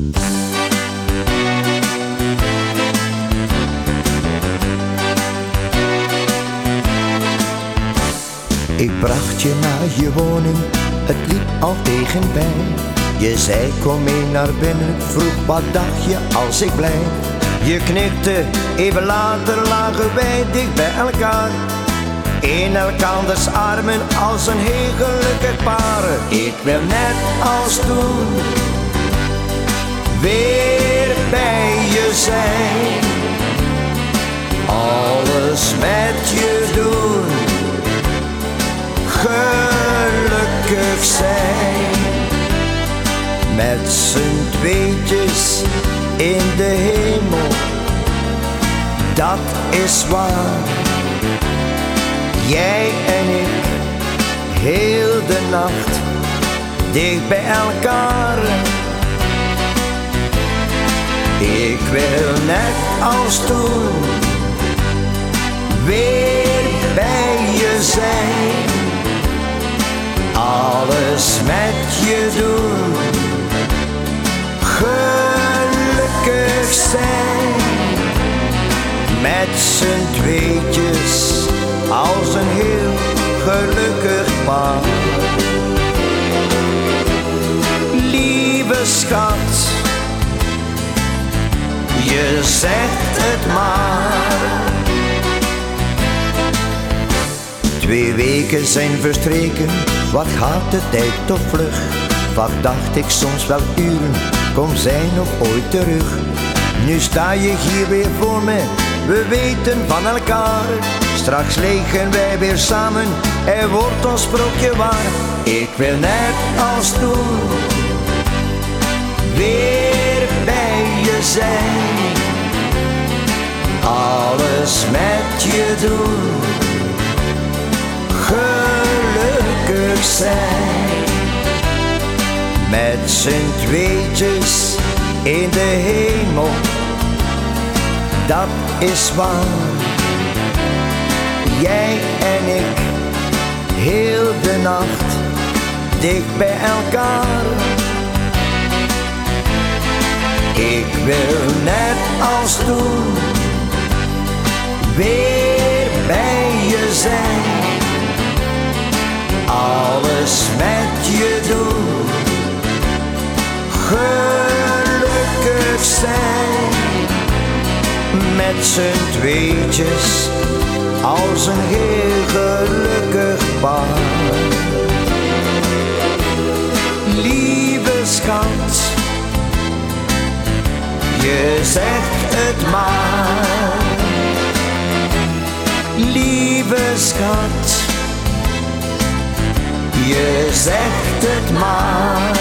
Ik bracht je naar je woning, het liep al tegenbij. Je zei kom mee naar binnen, vroeg wat dacht je als ik blijf. Je knikte, even later lagen wij dicht bij elkaar, in elkanders armen als een heel gelukkig paar. Ik wil net als toen weer bij je zijn, alles met je doen, gelukkig zijn. Met z'n tweetjes in de hemel, dat is waar. Jij en ik, heel de nacht, dicht bij elkaar. Ik wil net als toen weer bij je zijn, alles met je doen, gelukkig zijn. Met z'n tweetjes als een heel gelukkig paar. Lieve schat, je zegt het maar. 2 weken zijn verstreken, wat gaat de tijd toch vlug. Wat dacht ik soms wel uren, kom zij nog ooit terug. Nu sta je hier weer voor me, we weten van elkaar. Straks liggen wij weer samen, er wordt ons sprookje waar. Ik wil net als toen weer bij je zijn, alles met je doen, gelukkig zijn. Met z'n tweetjes in de hemel, dat is waar. Jij en ik, heel de nacht, dicht bij elkaar. Ik wil net als toen weer bij je zijn, alles met je doen, gelukkig zijn. Met z'n tweetjes als een heel gelukkig paar. Lieve schat, je zegt het maar. Lieve schat, je zegt het maar.